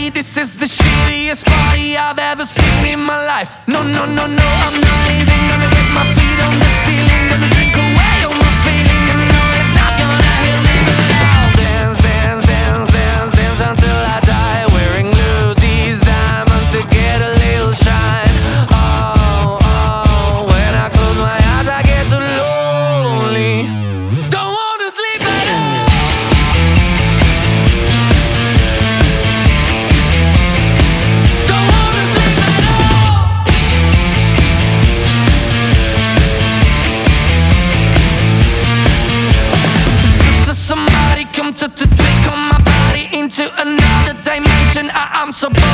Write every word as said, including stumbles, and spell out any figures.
party, this is the shittiest party I've ever seen in my life. No, no, no, no, I'm not leaving. Gonna get my feet on the ceiling, gonna drink away all my feeling. And no, it's not gonna heal me, but I'll dance, dance, dance, dance, dance until I die. Wearing Lucy's diamonds to get a little shine. Oh, oh, when I close my eyes I get too lonely. Don't wanna sleep at all. To, to take on my body into another dimension. I, I'm so